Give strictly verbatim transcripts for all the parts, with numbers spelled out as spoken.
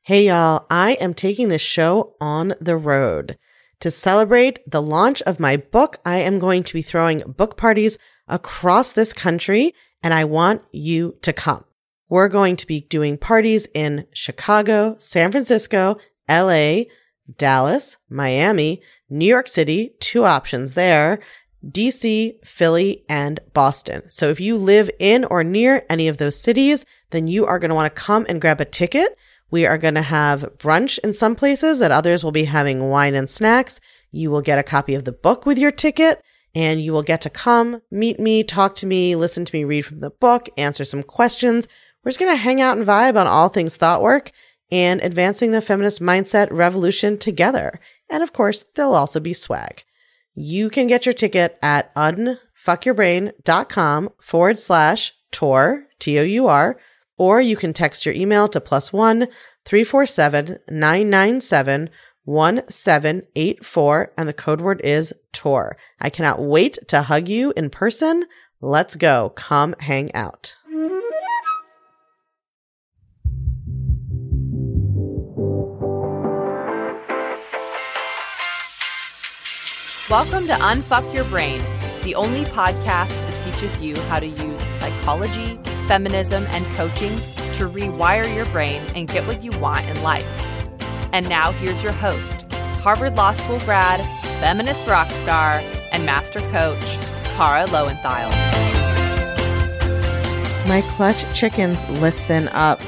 Hey y'all, I am taking this show on the road. To celebrate the launch of my book, I am going to be throwing book parties across this country, and I want you to come. We're going to be doing parties in Chicago, San Francisco, L A, Dallas, Miami, New York City, two options there, D C, Philly, and Boston. So if you live in or near any of those cities, then you are going to want to come and grab a ticket. We are going to have brunch in some places, at others we'll be having wine and snacks. You will get a copy of the book with your ticket, and you will get to come, meet me, talk to me, listen to me read from the book, answer some questions. We're just going to hang out and vibe on all things thought work and advancing the feminist mindset revolution together. And of course, there'll also be swag. You can get your ticket at unfuckyourbrain.com forward slash tour, T O U R, or you can text your email to plus one three four seven nine nine seven one seven eight four, and the code word is tour. I cannot wait to hug you in person. Let's go. Come hang out. Welcome to Unfuck Your Brain, the only podcast that teaches you how to use psychology, feminism, and coaching to rewire your brain and get what you want in life. And now here's your host, Harvard Law School grad, feminist rock star, and master coach, Kara Loewentheil. My Clutch Chickens, listen up.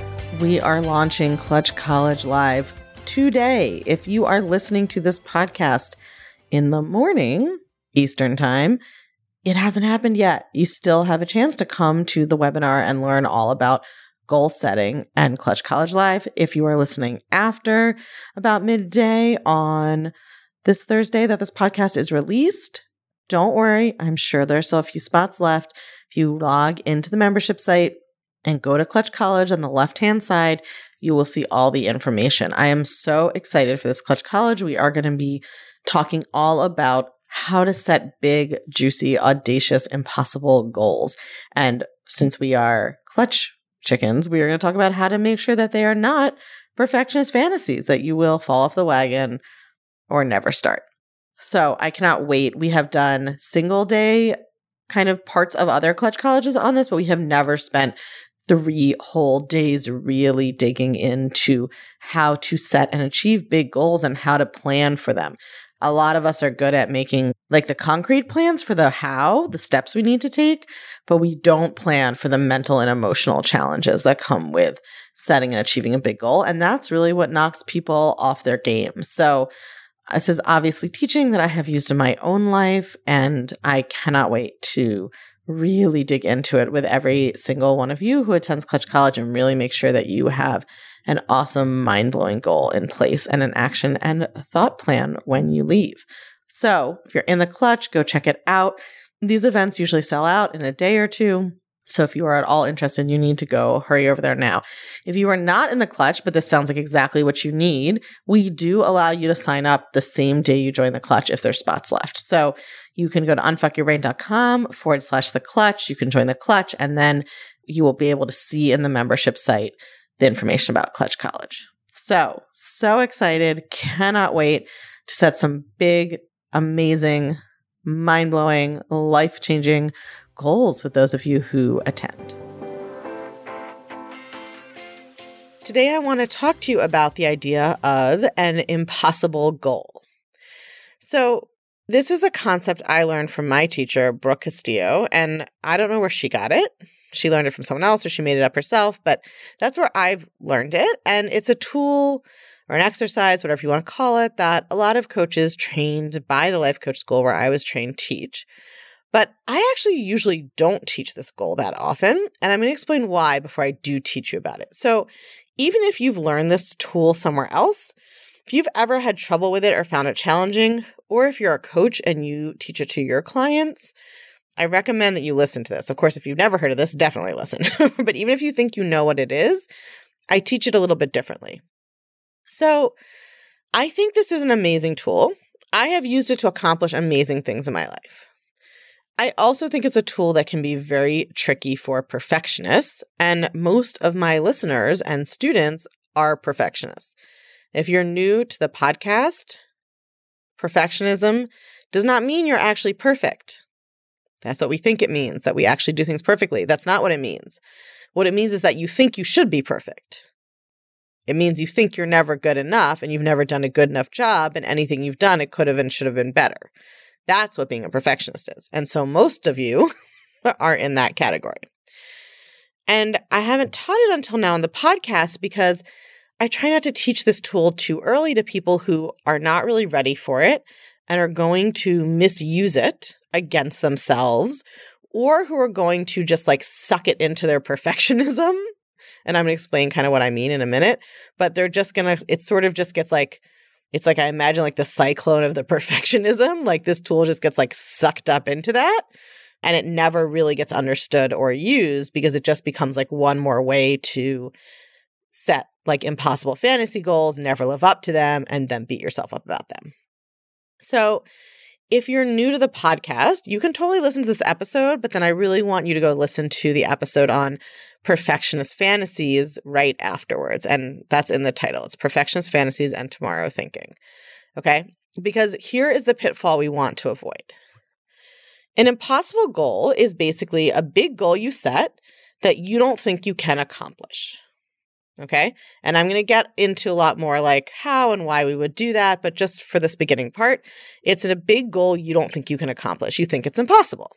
We are launching Clutch College Live today. If you are listening to this podcast in the morning, Eastern Time, it hasn't happened yet. You still have a chance to come to the webinar and learn all about goal setting and Clutch College Live. If you are listening after about midday on this Thursday that this podcast is released, don't worry. I'm sure there's still a few spots left. If you log into the membership site and go to Clutch College on the left-hand side, you will see all the information. I am so excited for this Clutch College. We are going to be talking all about how to set big, juicy, audacious, impossible goals. And since we are Clutch Chickens, we are going to talk about how to make sure that they are not perfectionist fantasies that you will fall off the wagon or never start. So I cannot wait. We have done single day kind of parts of other Clutch colleges on this, but we have never spent three whole days really digging into how to set and achieve big goals and how to plan for them. A lot of us are good at making like the concrete plans for the how, the steps we need to take, but we don't plan for the mental and emotional challenges that come with setting and achieving a big goal. And that's really what knocks people off their game. So this is obviously teaching that I have used in my own life, and I cannot wait to really dig into it with every single one of you who attends Clutch College and really make sure that you have an awesome, mind-blowing goal in place and an action and thought plan when you leave. So if you're in the Clutch, go check it out. These events usually sell out in a day or two. So if you are at all interested, you need to go hurry over there now. If you are not in the Clutch, but this sounds like exactly what you need, we do allow you to sign up the same day you join the Clutch if there's spots left. So you can go to unfuckyourbrain.com forward slash the Clutch. You can join the Clutch, and then you will be able to see in the membership site the information about Clutch College. So, so excited. Cannot wait to set some big, amazing, mind-blowing, life-changing goals with those of you who attend. Today, I want to talk to you about the idea of an impossible goal. So this is a concept I learned from my teacher, Brooke Castillo, and I don't know where she got it. She learned it from someone else or she made it up herself, but that's where I've learned it. And it's a tool or an exercise, whatever you want to call it, that a lot of coaches trained by the Life Coach School where I was trained teach. But I actually usually don't teach this goal that often, and I'm going to explain why before I do teach you about it. So even if you've learned this tool somewhere else, if you've ever had trouble with it or found it challenging, or if you're a coach and you teach it to your clients, I recommend that you listen to this. Of course, if you've never heard of this, definitely listen. But even if you think you know what it is, I teach it a little bit differently. So I think this is an amazing tool. I have used it to accomplish amazing things in my life. I also think it's a tool that can be very tricky for perfectionists, and most of my listeners and students are perfectionists. If you're new to the podcast, perfectionism does not mean you're actually perfect. That's what we think it means, that we actually do things perfectly. That's not what it means. What it means is that you think you should be perfect. It means you think you're never good enough and you've never done a good enough job, and anything you've done, it could have and should have been better. That's what being a perfectionist is. And so most of you are in that category. And I haven't taught it until now on the podcast because I try not to teach this tool too early to people who are not really ready for it and are going to misuse it against themselves, or who are going to just like suck it into their perfectionism. And I'm going to explain kind of what I mean in a minute, but they're just going to, it sort of just gets like, it's like I imagine like the cyclone of the perfectionism, like this tool just gets like sucked up into that. And it never really gets understood or used because it just becomes like one more way to set like impossible fantasy goals, never live up to them, and then beat yourself up about them. So if you're new to the podcast, you can totally listen to this episode, but then I really want you to go listen to the episode on perfectionist fantasies right afterwards. And that's in the title. It's Perfectionist Fantasies and Tomorrow Thinking. Okay? Because here is the pitfall we want to avoid. An impossible goal is basically a big goal you set that you don't think you can accomplish. Okay? And I'm going to get into a lot more like how and why we would do that. But just for this beginning part, it's a big goal you don't think you can accomplish. You think it's impossible.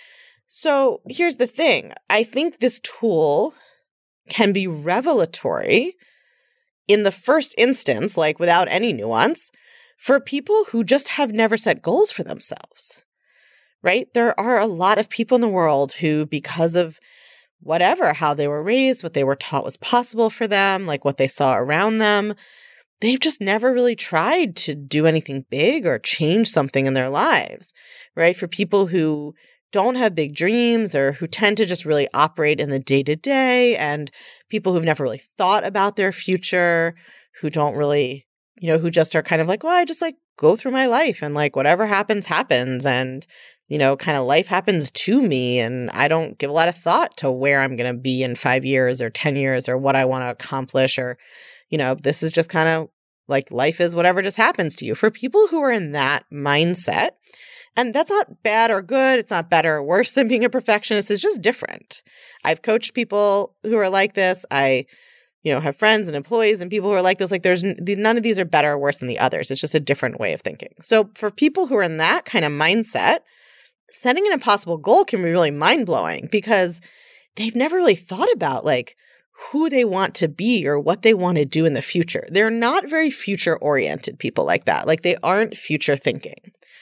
So here's the thing. I think this tool can be revelatory in the first instance, like without any nuance, for people who just have never set goals for themselves. Right? There are a lot of people in the world who, because of whatever, how they were raised, what they were taught was possible for them, like what they saw around them, they've just never really tried to do anything big or change something in their lives, right? For people who don't have big dreams or who tend to just really operate in the day-to-day, and people who've never really thought about their future, who don't really, you know, who just are kind of like, well, I just like go through my life and like whatever happens, happens. And you know, kind of life happens to me and I don't give a lot of thought to where I'm going to be in five years or ten years or what I want to accomplish, or, you know, this is just kind of like life is whatever just happens to you. For people who are in that mindset, and that's not bad or good, it's not better or worse than being a perfectionist, it's just different. I've coached people who are like this. I, you know, have friends and employees and people who are like this. Like there's none of these are better or worse than the others. It's just a different way of thinking. So for people who are in that kind of mindset, setting an impossible goal can be really mind-blowing because they've never really thought about like who they want to be or what they want to do in the future. They're not very future-oriented people like that. Like they aren't future thinking.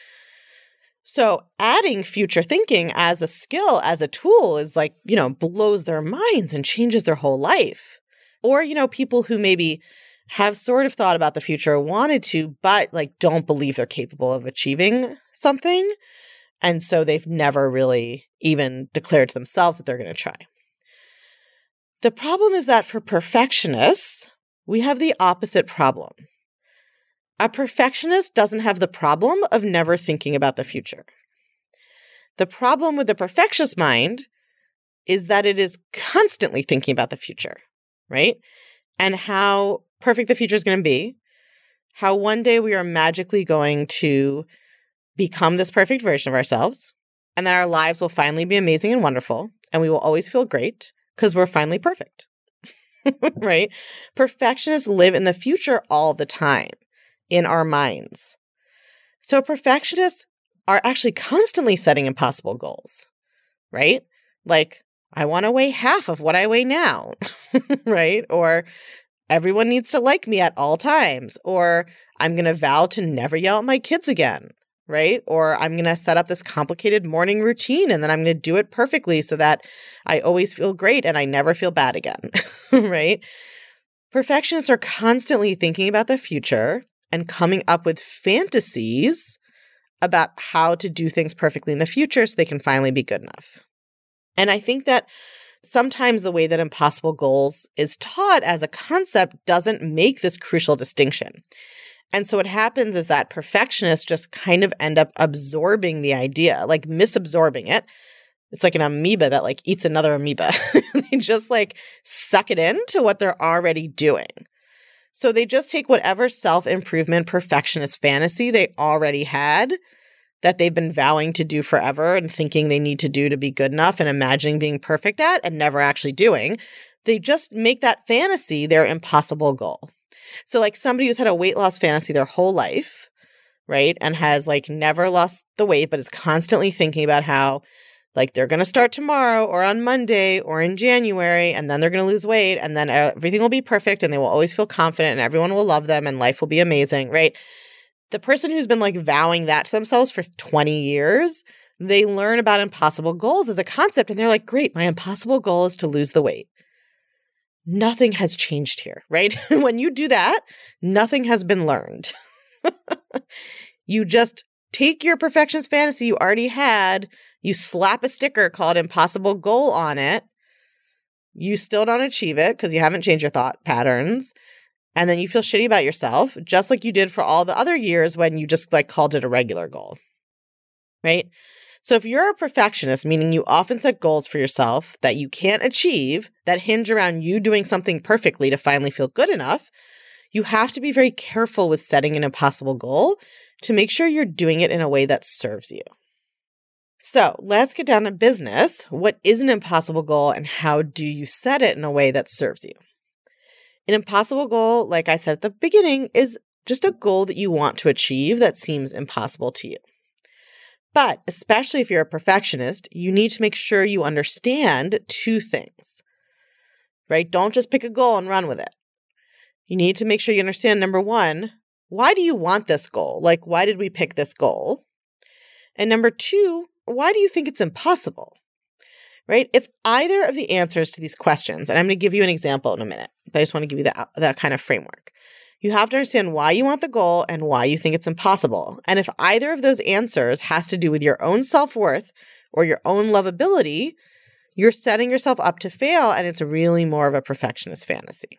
So adding future thinking as a skill, as a tool is like, you know, blows their minds and changes their whole life. Or, you know, people who maybe have sort of thought about the future, wanted to, but like don't believe they're capable of achieving something. And so they've never really even declared to themselves that they're going to try. The problem is that for perfectionists, we have the opposite problem. A perfectionist doesn't have the problem of never thinking about the future. The problem with the perfectionist mind is that it is constantly thinking about the future, right? And how perfect the future is going to be, how one day we are magically going to become this perfect version of ourselves, and that our lives will finally be amazing and wonderful, and we will always feel great because we're finally perfect, right? Perfectionists live in the future all the time in our minds. So perfectionists are actually constantly setting impossible goals, right? Like, I want to weigh half of what I weigh now, right? Or everyone needs to like me at all times, or I'm going to vow to never yell at my kids again. Right? Or I'm going to set up this complicated morning routine and then I'm going to do it perfectly so that I always feel great and I never feel bad again. Right? Perfectionists are constantly thinking about the future and coming up with fantasies about how to do things perfectly in the future so they can finally be good enough. And I think that sometimes the way that impossible goals is taught as a concept doesn't make this crucial distinction. And so what happens is that perfectionists just kind of end up absorbing the idea, like misabsorbing it. It's like an amoeba that like eats another amoeba. They just like suck it into what they're already doing. So they just take whatever self-improvement perfectionist fantasy they already had that they've been vowing to do forever and thinking they need to do to be good enough and imagining being perfect at and never actually doing. They just make that fantasy their impossible goal. So like somebody who's had a weight loss fantasy their whole life, right? And has like never lost the weight, but is constantly thinking about how like they're going to start tomorrow or on Monday or in January, and then they're going to lose weight, and then everything will be perfect and they will always feel confident and everyone will love them and life will be amazing, right? The person who's been like vowing that to themselves for twenty years, they learn about impossible goals as a concept and they're like, great, my impossible goal is to lose the weight. Nothing has changed here, right? When you do that, nothing has been learned. You just take your perfectionist fantasy you already had, you slap a sticker called impossible goal on it, you still don't achieve it because you haven't changed your thought patterns, and then you feel shitty about yourself, just like you did for all the other years when you just like called it a regular goal, right? So if you're a perfectionist, meaning you often set goals for yourself that you can't achieve, that hinge around you doing something perfectly to finally feel good enough, you have to be very careful with setting an impossible goal to make sure you're doing it in a way that serves you. So let's get down to business. What is an impossible goal and how do you set it in a way that serves you? An impossible goal, like I said at the beginning, is just a goal that you want to achieve that seems impossible to you. But especially if you're a perfectionist, you need to make sure you understand two things, right? Don't just pick a goal and run with it. You need to make sure you understand, number one, why do you want this goal? Like, why did we pick this goal? And number two, why do you think it's impossible? Right? If either of the answers to these questions, and I'm going to give you an example in a minute, but I just want to give you that, that kind of framework. You have to understand why you want the goal and why you think it's impossible. And if either of those answers has to do with your own self-worth or your own lovability, you're setting yourself up to fail, and it's really more of a perfectionist fantasy.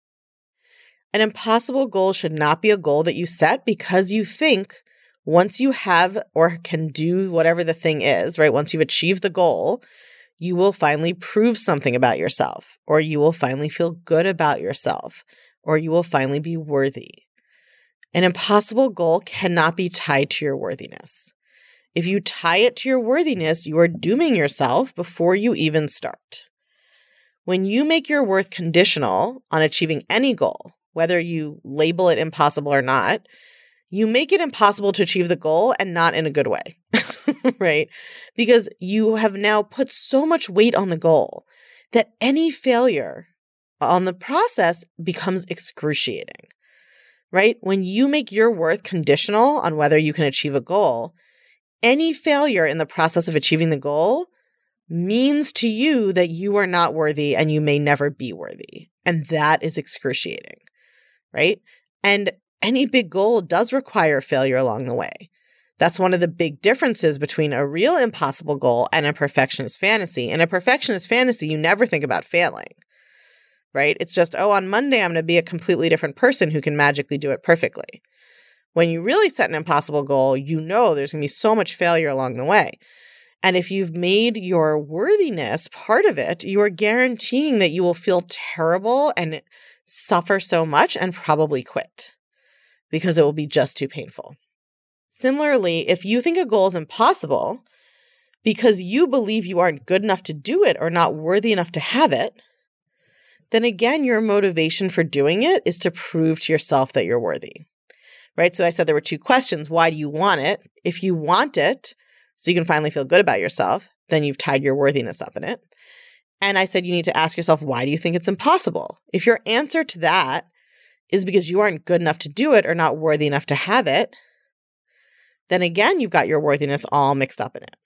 An impossible goal should not be a goal that you set because you think once you have or can do whatever the thing is, right? Once you've achieved the goal, you will finally prove something about yourself, or you will finally feel good about yourself, or you will finally be worthy. An impossible goal cannot be tied to your worthiness. If you tie it to your worthiness, you are dooming yourself before you even start. When you make your worth conditional on achieving any goal, whether you label it impossible or not, you make it impossible to achieve the goal and not in a good way, right? Because you have now put so much weight on the goal that any failure on the process becomes excruciating, right? When you make your worth conditional on whether you can achieve a goal, any failure in the process of achieving the goal means to you that you are not worthy and you may never be worthy. And that is excruciating, right? And any big goal does require failure along the way. That's one of the big differences between a real impossible goal and a perfectionist fantasy. In a perfectionist fantasy, you never think about failing, right? It's just, oh, on Monday, I'm going to be a completely different person who can magically do it perfectly. When you really set an impossible goal, you know there's going to be so much failure along the way. And if you've made your worthiness part of it, you are guaranteeing that you will feel terrible and suffer so much and probably quit because it will be just too painful. Similarly, if you think a goal is impossible because you believe you aren't good enough to do it or not worthy enough to have it, then again, your motivation for doing it is to prove to yourself that you're worthy, right? So I said there were two questions. Why do you want it? If you want it so you can finally feel good about yourself, then you've tied your worthiness up in it. And I said you need to ask yourself, why do you think it's impossible? If your answer to that is because you aren't good enough to do it or not worthy enough to have it, then again, you've got your worthiness all mixed up in it.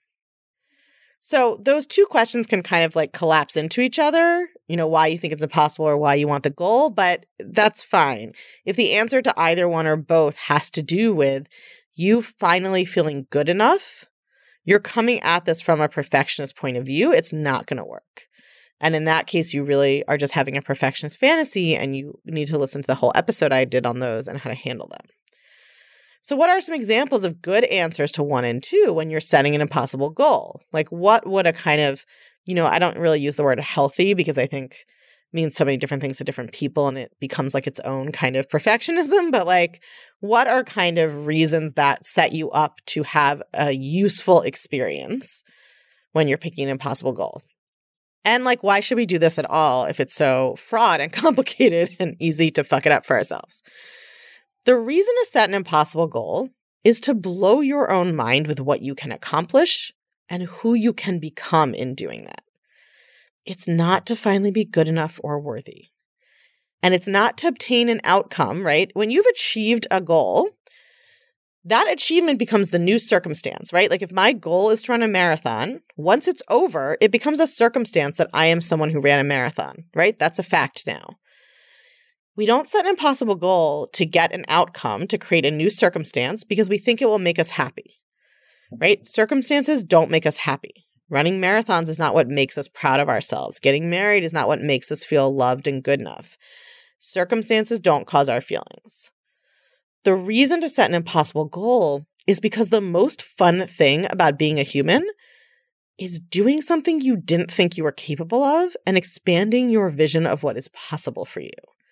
So those two questions can kind of like collapse into each other, you know, why you think it's impossible or why you want the goal, but that's fine. If the answer to either one or both has to do with you finally feeling good enough, you're coming at this from a perfectionist point of view, it's not going to work. And in that case, you really are just having a perfectionist fantasy, and you need to listen to the whole episode I did on those and how to handle them. So what are some examples of good answers to one and two when you're setting an impossible goal? Like what would a kind of, you know, I don't really use the word healthy because I think means so many different things to different people, and it becomes like its own kind of perfectionism. But like, what are kind of reasons that set you up to have a useful experience when you're picking an impossible goal? And like, why should we do this at all if it's so fraught and complicated and easy to fuck it up for ourselves? The reason to set an impossible goal is to blow your own mind with what you can accomplish and who you can become in doing that. It's not to finally be good enough or worthy. And it's not to obtain an outcome, right? When you've achieved a goal, that achievement becomes the new circumstance, right? Like if my goal is to run a marathon, once it's over, it becomes a circumstance that I am someone who ran a marathon, right? That's a fact now. We don't set an impossible goal to get an outcome, to create a new circumstance, because we think it will make us happy, right? Circumstances don't make us happy. Running marathons is not what makes us proud of ourselves. Getting married is not what makes us feel loved and good enough. Circumstances don't cause our feelings. The reason to set an impossible goal is because the most fun thing about being a human is doing something you didn't think you were capable of and expanding your vision of what is possible for you.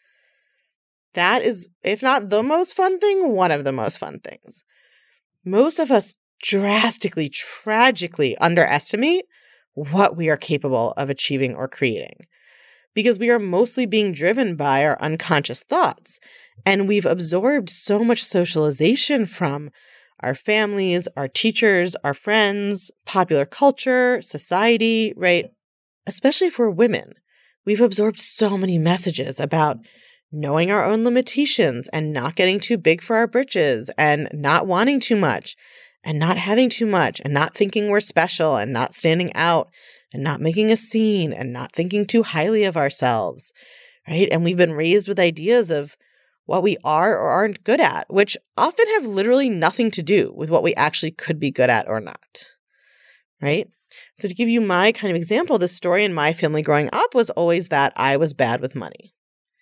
That is, if not the most fun thing, one of the most fun things. Most of us drastically, tragically underestimate what we are capable of achieving or creating, because we are mostly being driven by our unconscious thoughts. And we've absorbed so much socialization from our families, our teachers, our friends, popular culture, society, right? Especially for women, we've absorbed so many messages about knowing our own limitations and not getting too big for our britches and not wanting too much and not having too much and not thinking we're special and not standing out and not making a scene and not thinking too highly of ourselves, right? And we've been raised with ideas of what we are or aren't good at, which often have literally nothing to do with what we actually could be good at or not, right? So to give you my kind of example, the story in my family growing up was always that I was bad with money.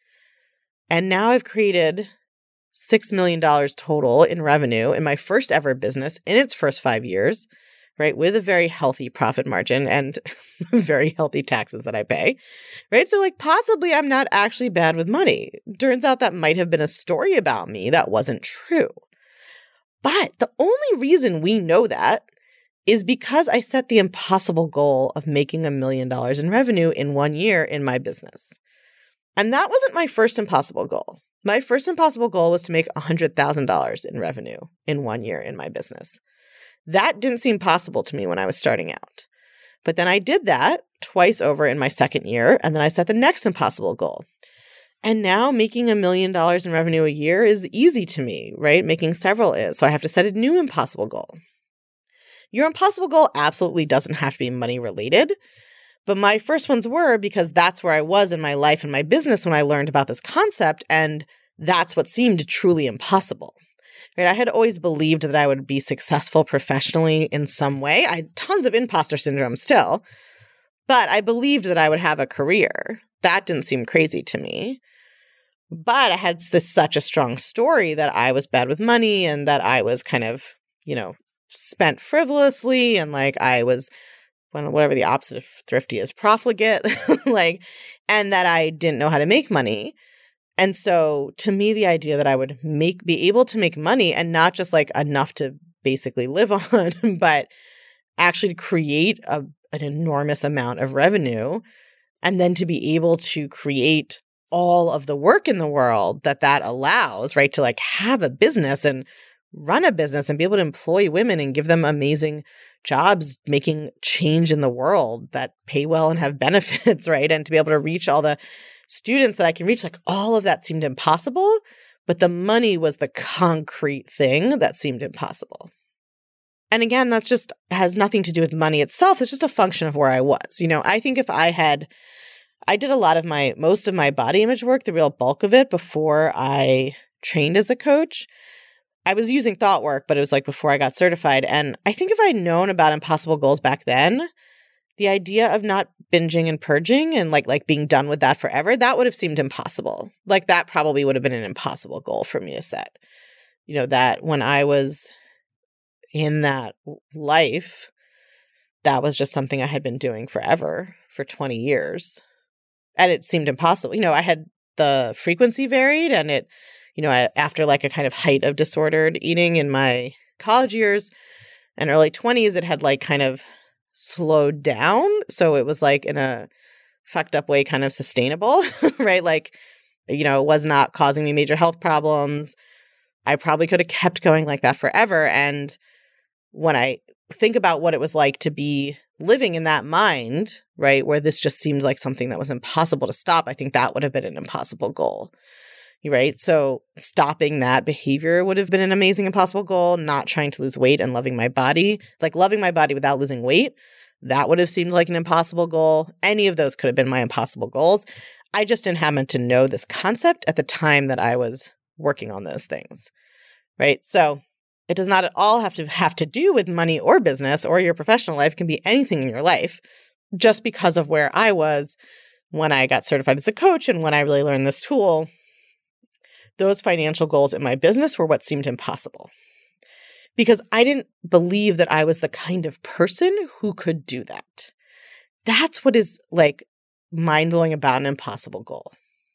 And now I've created six million dollars total in revenue in my first ever business in its first five years, right? With a very healthy profit margin and very healthy taxes that I pay, right? So like possibly I'm not actually bad with money. Turns out that might have been a story about me that wasn't true. But the only reason we know that is because I set the impossible goal of making a million dollars in revenue in one year in my business. And that wasn't my first impossible goal. My first impossible goal was to make one hundred thousand dollars in revenue in one year in my business. That didn't seem possible to me when I was starting out. But then I did that twice over in my second year, and then I set the next impossible goal. And now making a million dollars in revenue a year is easy to me, right? Making several is. So I have to set a new impossible goal. Your impossible goal absolutely doesn't have to be money related. But my first ones were because that's where I was in my life and my business when I learned about this concept, and that's what seemed truly impossible. Right? I had always believed that I would be successful professionally in some way. I had tons of imposter syndrome still, but I believed that I would have a career. That didn't seem crazy to me. But I had this such a strong story that I was bad with money and that I was kind of, you know, spent frivolously and like I was whatever the opposite of thrifty is, profligate, like, and that I didn't know how to make money. And so to me, the idea that I would make, be able to make money and not just like enough to basically live on, but actually create a, an enormous amount of revenue, and then to be able to create all of the work in the world that that allows, right? To like have a business and run a business and be able to employ women and give them amazing jobs, making change in the world that pay well and have benefits, right? And to be able to reach all the students that I can reach, like all of that seemed impossible, but the money was the concrete thing that seemed impossible. And again, that's just has nothing to do with money itself. It's just a function of where I was. You know, I think if I had, I did a lot of my, most of my body image work, the real bulk of it before I trained as a coach. I was using thought work, but it was like before I got certified. And I think if I'd known about impossible goals back then, the idea of not binging and purging and like like being done with that forever, that would have seemed impossible. Like that probably would have been an impossible goal for me to set. You know, that when I was in that life, that was just something I had been doing forever, for twenty years. and it seemed impossible. You know, I had the frequency varied, and it, you know, I, after like a kind of height of disordered eating in my college years and early twenties, it had like kind of slowed down. So it was like in a fucked up way, kind of sustainable, right? Like, you know, it was not causing me major health problems. I probably could have kept going like that forever. And when I think about what it was like to be living in that mind, right, where this just seemed like something that was impossible to stop, I think that would have been an impossible goal, right? So stopping that behavior would have been an amazing impossible goal. Not trying to lose weight and loving my body, like loving my body without losing weight, that would have seemed like an impossible goal. Any of those could have been my impossible goals. I just didn't happen to know this concept at the time that I was working on those things, right? So it does not at all have to have to do with money or business or your professional life. It can be anything in your life. Just because of where I was when I got certified as a coach and when I really learned this tool, those financial goals in my business were what seemed impossible. Because I didn't believe that I was the kind of person who could do that. That's what is like mind-blowing about an impossible goal.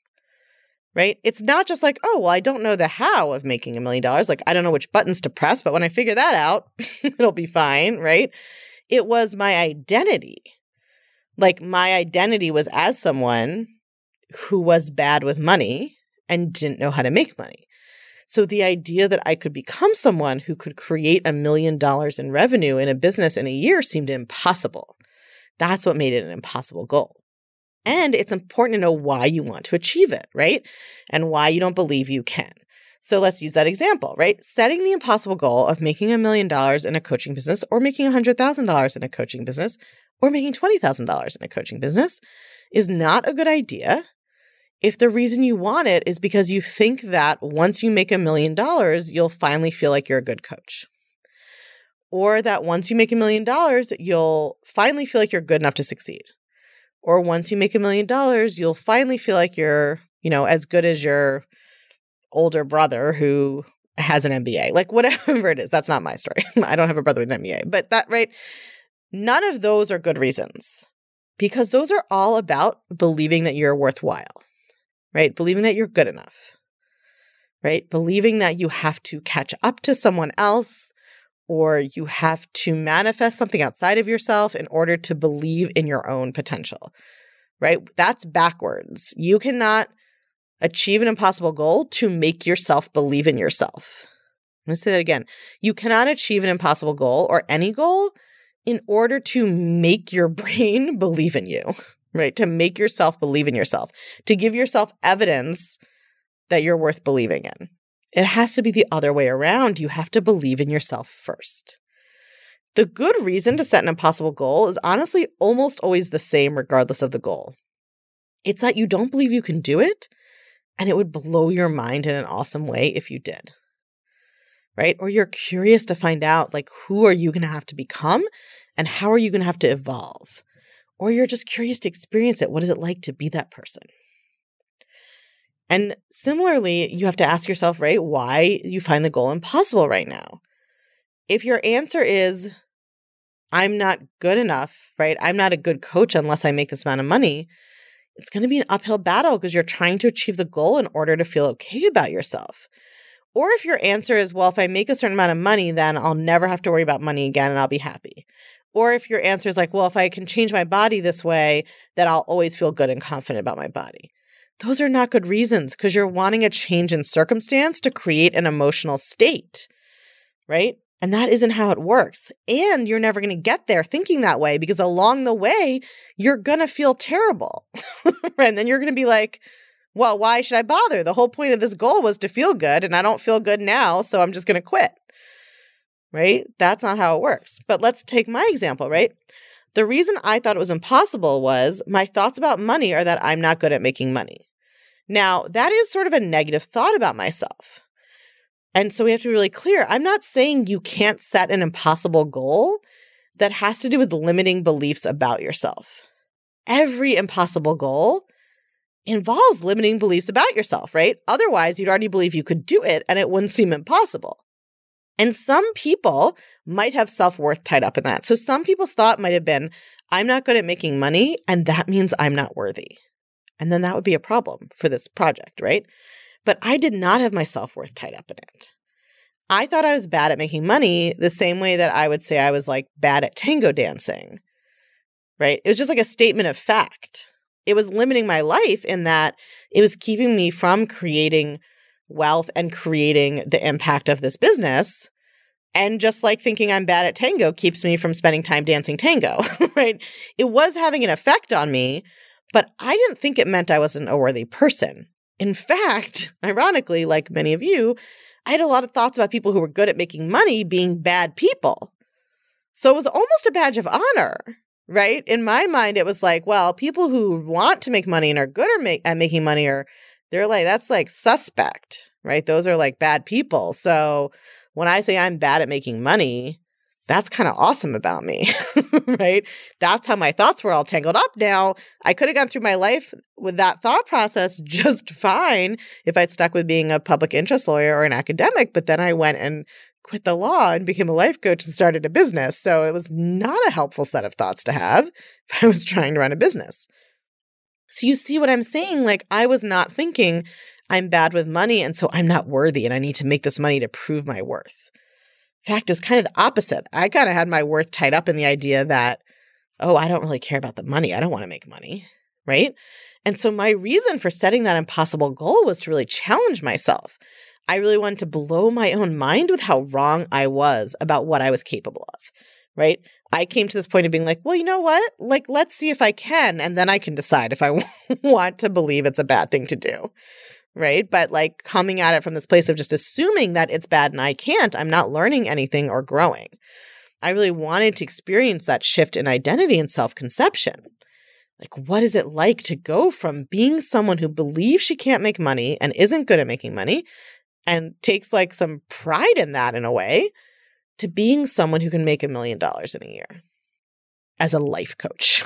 Right? It's not just like, oh, well, I don't know the how of making a million dollars. Like, I don't know which buttons to press, but when I figure that out, it'll be fine, right? It was my identity. Like, my identity was as someone who was bad with money and didn't know how to make money. So the idea that I could become someone who could create a million dollars in revenue in a business in a year seemed impossible. That's what made it an impossible goal. And it's important to know why you want to achieve it, right? And why you don't believe you can. So let's use that example, right? Setting the impossible goal of making a million dollars in a coaching business or making one hundred thousand dollars in a coaching business or making twenty thousand dollars in a coaching business is not a good idea if the reason you want it is because you think that once you make a million dollars, you'll finally feel like you're a good coach. Or that once you make a million dollars, you'll finally feel like you're good enough to succeed. Or once you make a million dollars, you'll finally feel like you're, you know, as good as your older brother who has an M B A. Like whatever it is, that's not my story. I don't have a brother with an M B A. But that, right? None of those are good reasons because those are all about believing that you're worthwhile, right? Believing that you're good enough, right? Believing that you have to catch up to someone else or you have to manifest something outside of yourself in order to believe in your own potential, right? That's backwards. You cannot achieve an impossible goal to make yourself believe in yourself. I'm going to say that again. You cannot achieve an impossible goal or any goal in order to make your brain believe in you, right? To make yourself believe in yourself, to give yourself evidence that you're worth believing in. It has to be the other way around. You have to believe in yourself first. The good reason to set an impossible goal is honestly almost always the same regardless of the goal. It's that you don't believe you can do it, and it would blow your mind in an awesome way if you did, right? Or you're curious to find out, like, who are you going to have to become and how are you going to have to evolve? Or you're just curious to experience it. What is it like to be that person? And similarly, you have to ask yourself, right, why you find the goal impossible right now. If your answer is, I'm not good enough, right? I'm not a good coach unless I make this amount of money. It's going to be an uphill battle because you're trying to achieve the goal in order to feel okay about yourself. Or if your answer is, well, if I make a certain amount of money, then I'll never have to worry about money again and I'll be happy. Or if your answer is like, well, if I can change my body this way, then I'll always feel good and confident about my body. Those are not good reasons because you're wanting a change in circumstance to create an emotional state, right? And that isn't how it works. And you're never going to get there thinking that way because along the way, you're going to feel terrible. And then you're going to be like, well, why should I bother? The whole point of this goal was to feel good and I don't feel good now, so I'm just going to quit, right? That's not how it works. But let's take my example, right? The reason I thought it was impossible was my thoughts about money are that I'm not good at making money. Now, that is sort of a negative thought about myself. And so we have to be really clear. I'm not saying you can't set an impossible goal that has to do with limiting beliefs about yourself. Every impossible goal involves limiting beliefs about yourself, right? Otherwise, you'd already believe you could do it and it wouldn't seem impossible. And some people might have self-worth tied up in that. So some people's thought might have been, I'm not good at making money, and that means I'm not worthy. And then that would be a problem for this project, right? But I did not have my self-worth tied up in it. I thought I was bad at making money the same way that I would say I was like bad at tango dancing, right? It was just like a statement of fact. It was limiting my life in that it was keeping me from creating wealth and creating the impact of this business. And just like thinking I'm bad at tango keeps me from spending time dancing tango, right? It was having an effect on me, but I didn't think it meant I wasn't a worthy person. In fact, ironically, like many of you, I had a lot of thoughts about people who were good at making money being bad people. So it was almost a badge of honor, right? In my mind, it was like, well, people who want to make money and are good at, make, at making money are, they're like, that's like suspect, right? Those are like bad people. So when I say I'm bad at making money, that's kind of awesome about me, right? That's how my thoughts were all tangled up now. I could have gone through my life with that thought process just fine if I'd stuck with being a public interest lawyer or an academic, but then I went and quit the law and became a life coach and started a business. So it was not a helpful set of thoughts to have if I was trying to run a business. So you see what I'm saying? Like I was not thinking I'm bad with money and so I'm not worthy and I need to make this money to prove my worth. In fact, it was kind of the opposite. I kind of had my worth tied up in the idea that, oh, I don't really care about the money. I don't want to make money, right? And so my reason for setting that impossible goal was to really challenge myself. I really wanted to blow my own mind with how wrong I was about what I was capable of, right? I came to this point of being like, well, you know what? Like, let's see if I can, and then I can decide if I want to believe it's a bad thing to do. Right. But like coming at it from this place of just assuming that it's bad and I can't, I'm not learning anything or growing. I really wanted to experience that shift in identity and self-conception. Like, what is it like to go from being someone who believes she can't make money and isn't good at making money and takes like some pride in that in a way to being someone who can make a million dollars in a year as a life coach,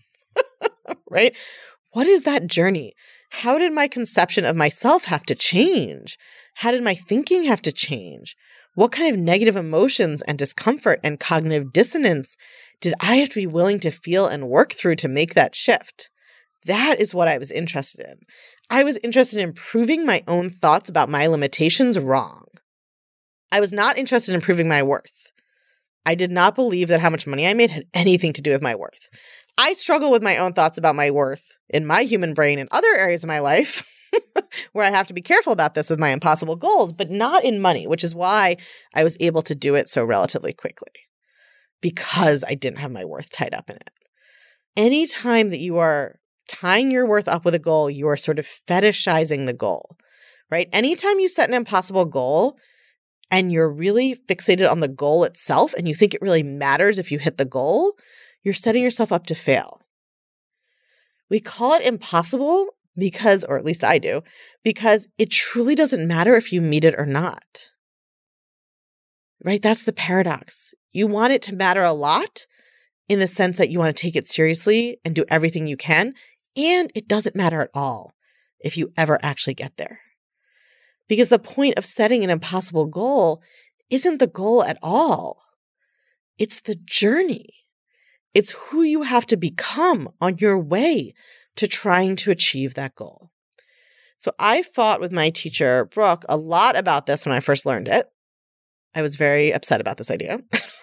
right? What is that journey? How did my conception of myself have to change? How did my thinking have to change? What kind of negative emotions and discomfort and cognitive dissonance did I have to be willing to feel and work through to make that shift? That is what I was interested in. I was interested in proving my own thoughts about my limitations wrong. I was not interested in proving my worth. I did not believe that how much money I made had anything to do with my worth. I struggle with my own thoughts about my worth in my human brain and other areas of my life where I have to be careful about this with my impossible goals, but not in money, which is why I was able to do it so relatively quickly because I didn't have my worth tied up in it. Anytime that you are tying your worth up with a goal, you are sort of fetishizing the goal, right? Anytime you set an impossible goal and you're really fixated on the goal itself and you think it really matters if you hit the goal, you're setting yourself up to fail. We call it impossible because, or at least I do, because it truly doesn't matter if you meet it or not. Right? That's the paradox. You want it to matter a lot in the sense that you want to take it seriously and do everything you can, and it doesn't matter at all if you ever actually get there. Because the point of setting an impossible goal isn't the goal at all. It's the journey. It's who you have to become on your way to trying to achieve that goal. So I fought with my teacher, Brooke, a lot about this when I first learned it. I was very upset about this idea.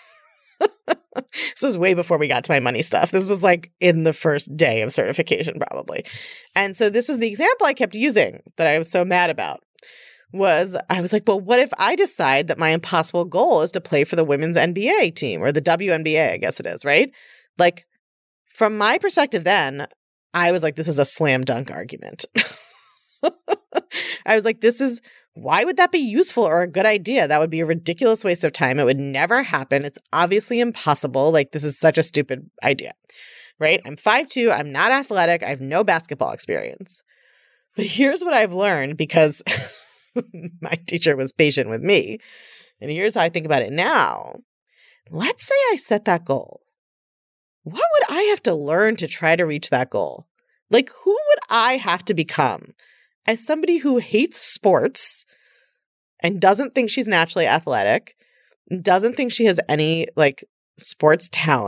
This was way before we got to my money stuff. This was like in the first day of certification, probably. And so this is the example I kept using that I was so mad about. Was I was like, well, what if I decide that my impossible goal is to play for the women's N B A team or the W N B A, I guess it is, right? Like, from my perspective then, I was like, this is a slam dunk argument. I was like, this is, why would that be useful or a good idea? That would be a ridiculous waste of time. It would never happen. It's obviously impossible. Like, this is such a stupid idea, right? I'm five two. I'm not athletic. I have no basketball experience. But here's what I've learned because my teacher was patient with me. And here's how I think about it now. Let's say I set that goal. What would I have to learn to try to reach that goal? Like, who would I have to become as somebody who hates sports and doesn't think she's naturally athletic, doesn't think she has any like sports talent,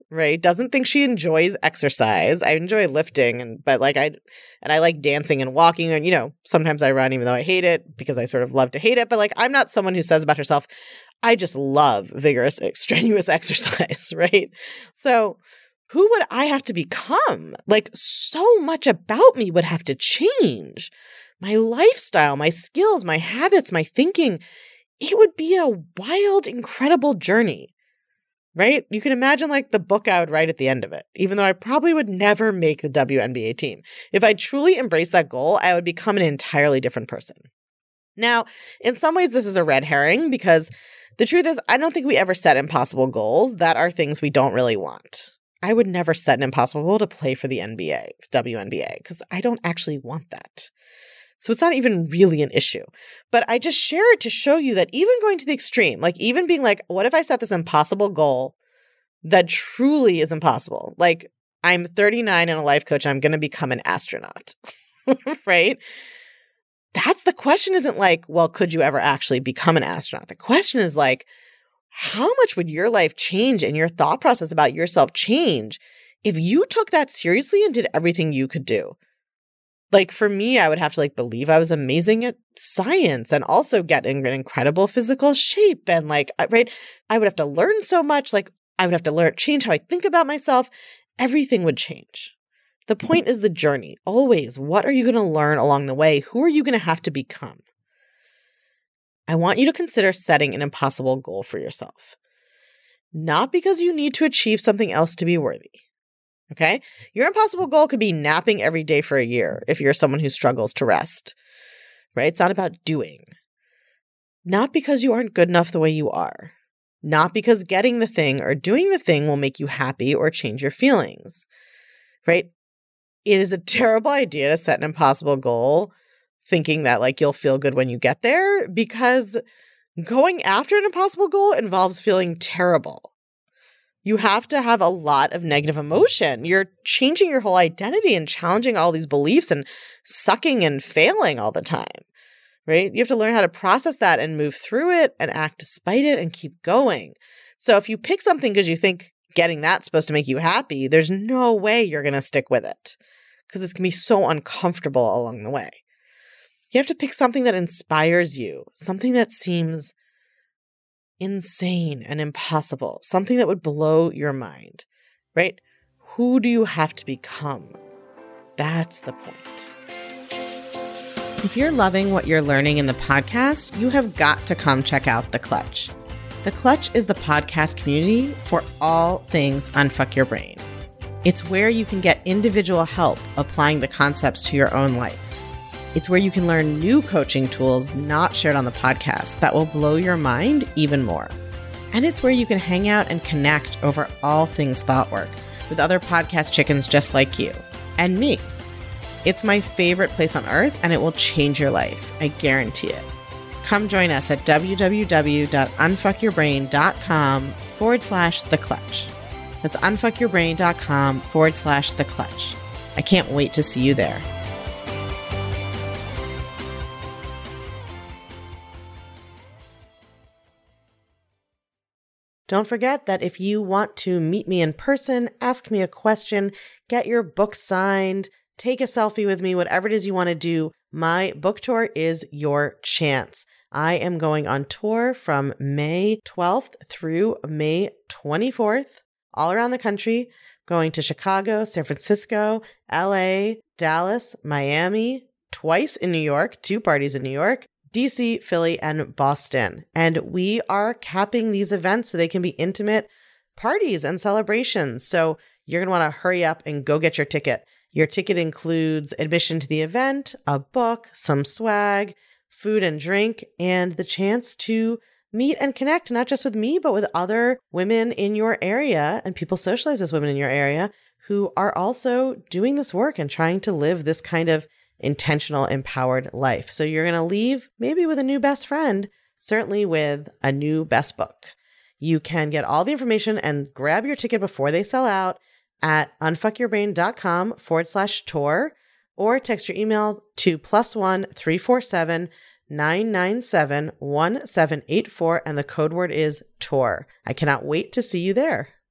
right? Doesn't think she enjoys exercise. I enjoy lifting, and but like I and I like dancing and walking, and you know, sometimes I run even though I hate it because I sort of love to hate it. But like I'm not someone who says about herself, I just love vigorous, strenuous exercise, right? So who would I have to become? Like so much about me would have to change. My lifestyle, my skills, my habits, my thinking. It would be a wild, incredible journey. Right? You can imagine like the book I would write at the end of it, even though I probably would never make the W N B A team. If I truly embraced that goal, I would become an entirely different person. Now, in some ways, this is a red herring because the truth is, I don't think we ever set impossible goals that are things we don't really want. I would never set an impossible goal to play for the N B A, W N B A, because I don't actually want that. So it's not even really an issue. But I just share it to show you that even going to the extreme, like even being like, what if I set this impossible goal that truly is impossible? Like I'm thirty-nine and a life coach, I'm going to become an astronaut, right? That's the question isn't like, well, could you ever actually become an astronaut? The question is like, how much would your life change and your thought process about yourself change if you took that seriously and did everything you could do? Like for me, I would have to like believe I was amazing at science and also get in an incredible physical shape. And like, right, I would have to learn so much. Like I would have to learn, change how I think about myself. Everything would change. The point is the journey. Always, what are you going to learn along the way? Who are you going to have to become? I want you to consider setting an impossible goal for yourself. Not because you need to achieve something else to be worthy. Okay? Your impossible goal could be napping every day for a year if you're someone who struggles to rest, right? It's not about doing. Not because you aren't good enough the way you are. Not because getting the thing or doing the thing will make you happy or change your feelings, right? It is a terrible idea to set an impossible goal thinking that like you'll feel good when you get there, because going after an impossible goal involves feeling terrible. You have to have a lot of negative emotion. You're changing your whole identity and challenging all these beliefs and sucking and failing all the time, right? You have to learn how to process that and move through it and act despite it and keep going. So if you pick something because you think getting that's supposed to make you happy, there's no way you're going to stick with it because it's going to be so uncomfortable along the way. You have to pick something that inspires you, something that seems insane and impossible, something that would blow your mind, right? Who do you have to become? That's the point. If you're loving what you're learning in the podcast, you have got to come check out The Clutch. The Clutch is the podcast community for all things Unfuck Your Brain. It's where you can get individual help applying the concepts to your own life. It's where you can learn new coaching tools not shared on the podcast that will blow your mind even more. And it's where you can hang out and connect over all things thought work with other podcast chickens just like you and me. It's my favorite place on earth, and it will change your life. I guarantee it. Come join us at www.unfuckyourbrain.com forward slash the clutch. That's unfuckyourbrain.com forward slash the clutch. I can't wait to see you there. Don't forget that if you want to meet me in person, ask me a question, get your book signed, take a selfie with me, whatever it is you want to do, my book tour is your chance. I am going on tour from May twelfth through May twenty-fourth, all around the country, going to Chicago, San Francisco, L A, Dallas, Miami, twice in New York, two parties in New York, D C, Philly, and Boston. And we are capping these events so they can be intimate parties and celebrations. So you're going to want to hurry up and go get your ticket. Your ticket includes admission to the event, a book, some swag, food and drink, and the chance to meet and connect, not just with me, but with other women in your area and people socialized as women in your area who are also doing this work and trying to live this kind of intentional, empowered life. So you're going to leave maybe with a new best friend, certainly with a new best book. You can get all the information and grab your ticket before they sell out at unfuckyourbrain.com forward slash tour, or text your email to plus one three four seven nine nine seven one seven eight four, and the code word is tour. I cannot wait to see you there.